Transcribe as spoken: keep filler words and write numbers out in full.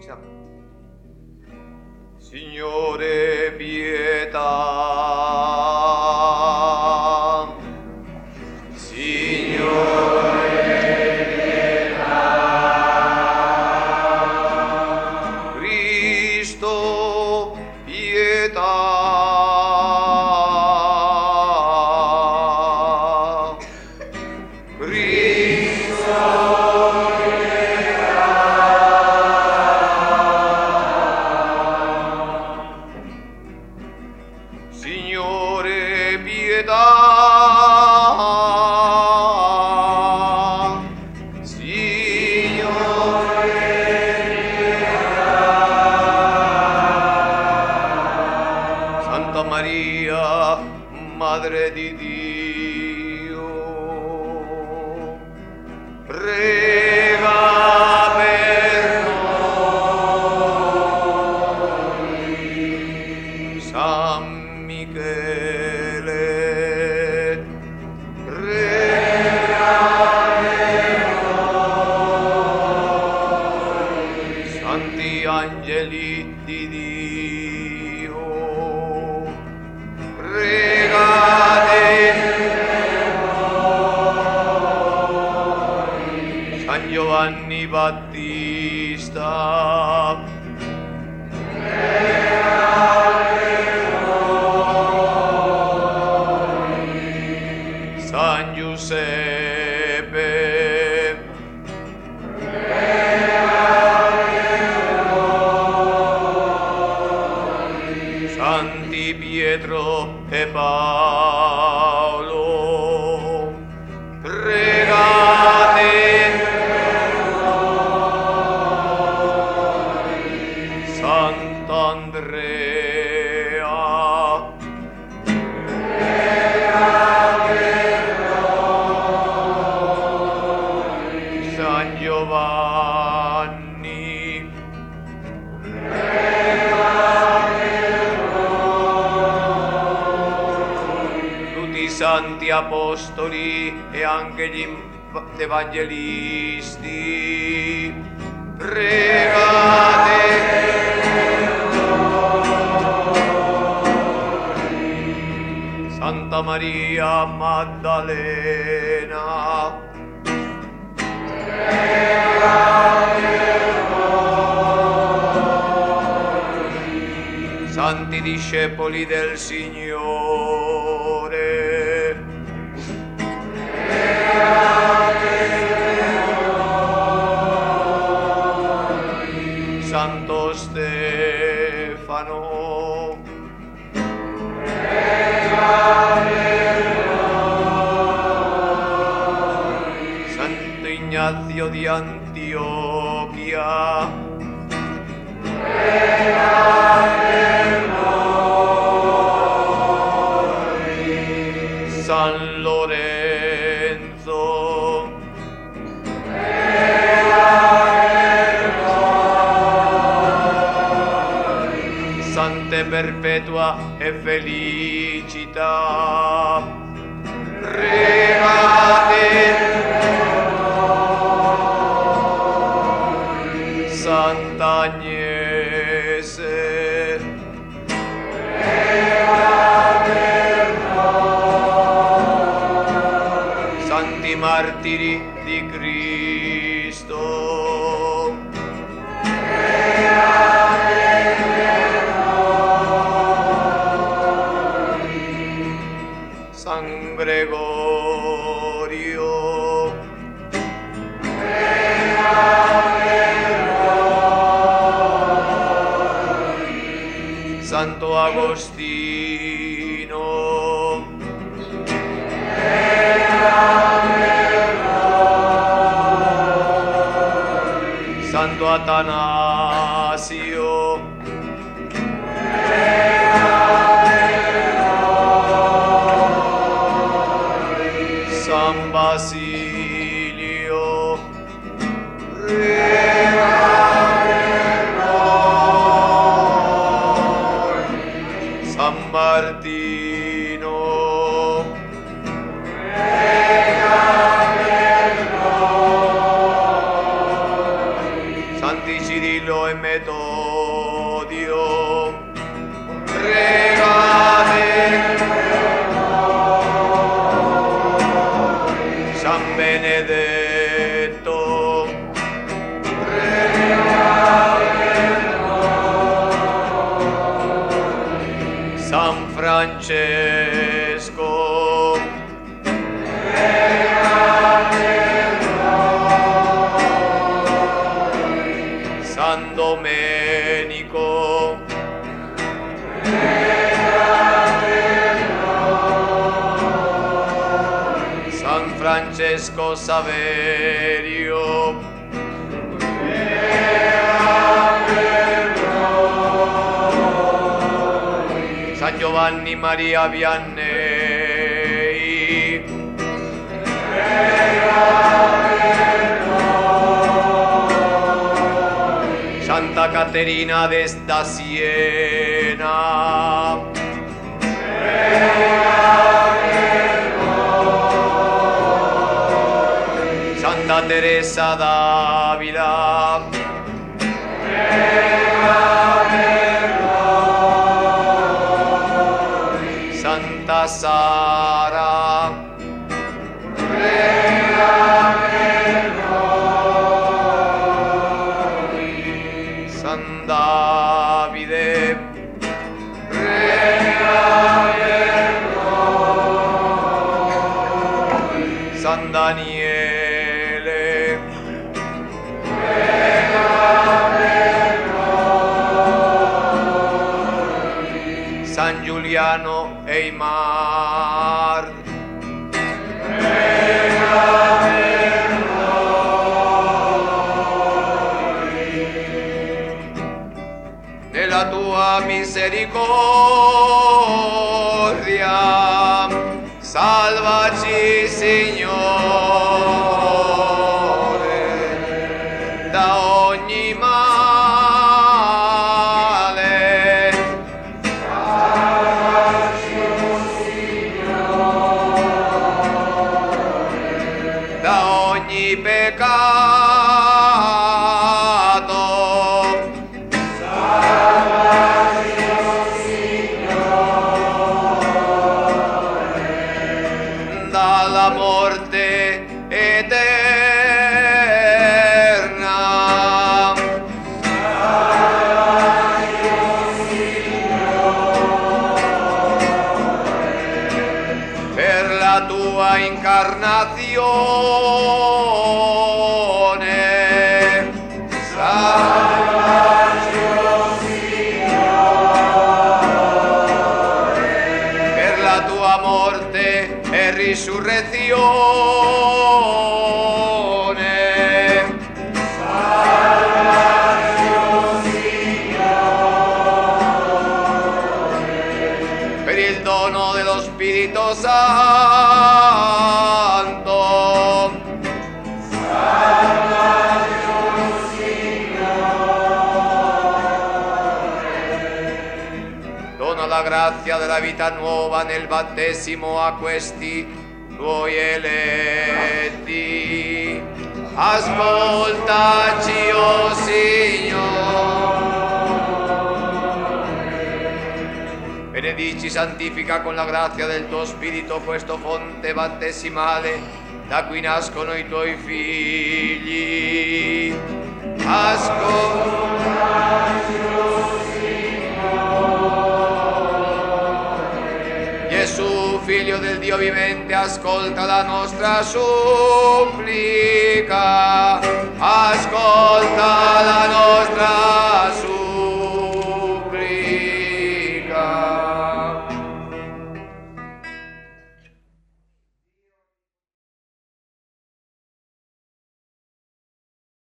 Signore, pietà. Signore, pietà. Cristo, pietà. Signore, pietà. Signore, pietà. Santa Maria, Madre di Dio, prega per noi. San Michele, prega per noi. Santi angeli di Dio, pregate per noi. San Giovanni Battista, San Giuseppe, Santi Pietro e Paolo, pregate per noi. Sant'Andrea, San Giovanni, prega per noi. Tutti i santi apostoli e anche gli evangelisti, pregate per noi. Santa Maria Maddalena, santi discepoli del Signore, Santo Stefano, Santo Ignazio di Antiochia, San Lorenzo, Sante Perpetua e Felicità, pregate per noi. Santa Agnese, pregate per noi. Santi martiri di Cristo, pregate per noi. San Gregorio, Santo Agostino, Santo Atanasio, San Basilio, San Martino, Santi Cirillo e Benedetto. San Francesco. San Domenico. San Francesco Saverio. San Giovanni Maria Vianney. Santa Caterina da Siena. Santa Teresa d'Avila. Santa Sara. San Davide. San Daniele. San Giuliano Eimar. Nella tua misericordia salvaci, Signore, da ogni male. Salvaci, oh Signore, da ogni peccato. Salvaci, oh Signore, dalla morte eterna. Salvaci, oh Signore, per la tua incarnazione. Salvaci, oh Signore, per la tua morte e risurrezione. Salvaci, oh Signore, per il dono dello Spirito Santo. Salvaci, oh Signore, dona la grazia della vita nuova nel battesimo a questi tuoi eletti. Ascoltaci, oh Signore. Benedici, santifica con la grazia del tuo Spirito questo fonte battesimale da cui nascono i tuoi figli. Ascoltaci, oh Signore. Gesù, Figlio del Dio vivente, ascolta la nostra supplica.